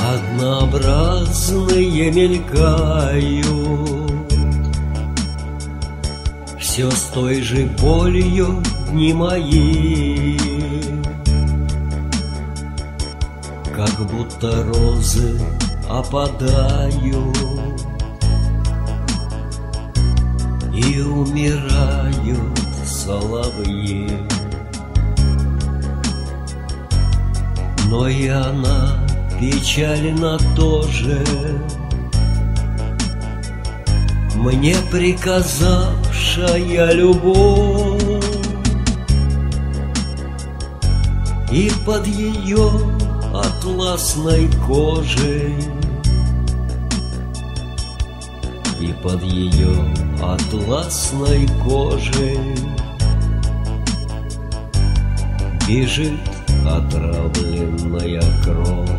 Однообразные мелькают, все с той же болью дни мои, как будто розы опадают и умирают соловьи. Но и она печально тоже, мне приказавшая любовь, и под ее атласной кожей, и под ее атласной кожей бежит отравленная кровь.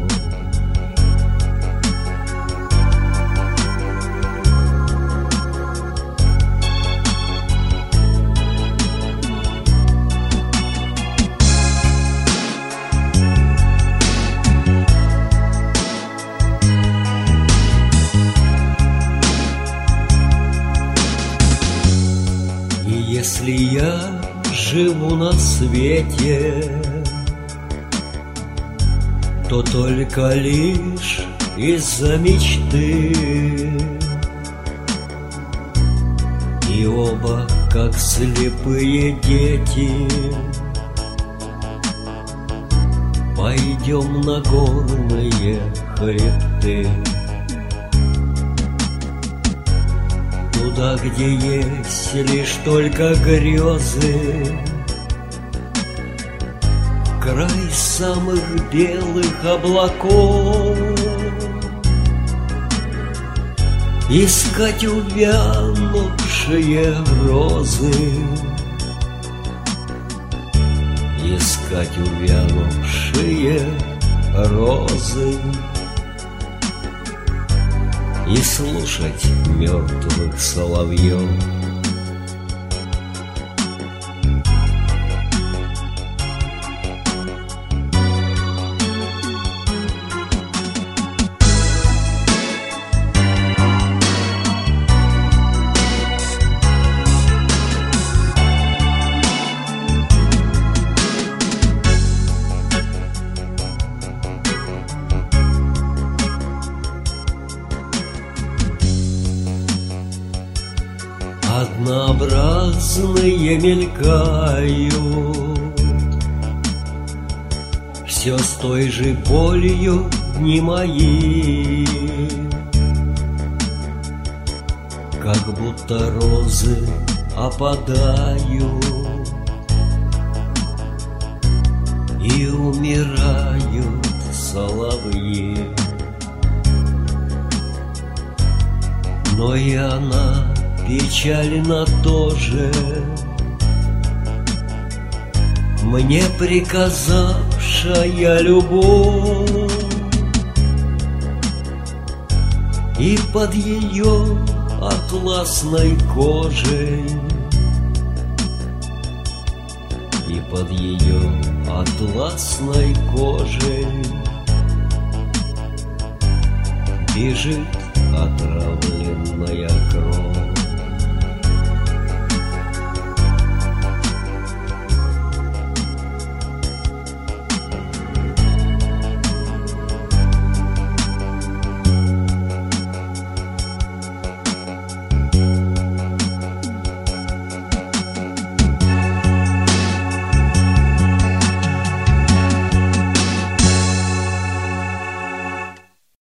Если я живу на свете, то только лишь из-за мечты. И оба, как слепые дети, пойдем на горные хребты, туда, где есть лишь только грезы, край самых белых облаков. Искать увянувшие розы, искать увянувшие розы и слушать мертвых соловьев. Однообразные мелькают, все с той же болью дни мои, как будто розы опадают и умирают соловьи. Но и она печально тоже, мне приказавшая любовь, и под ее атласной кожей, и под ее атласной кожей бежит отравленная кровь.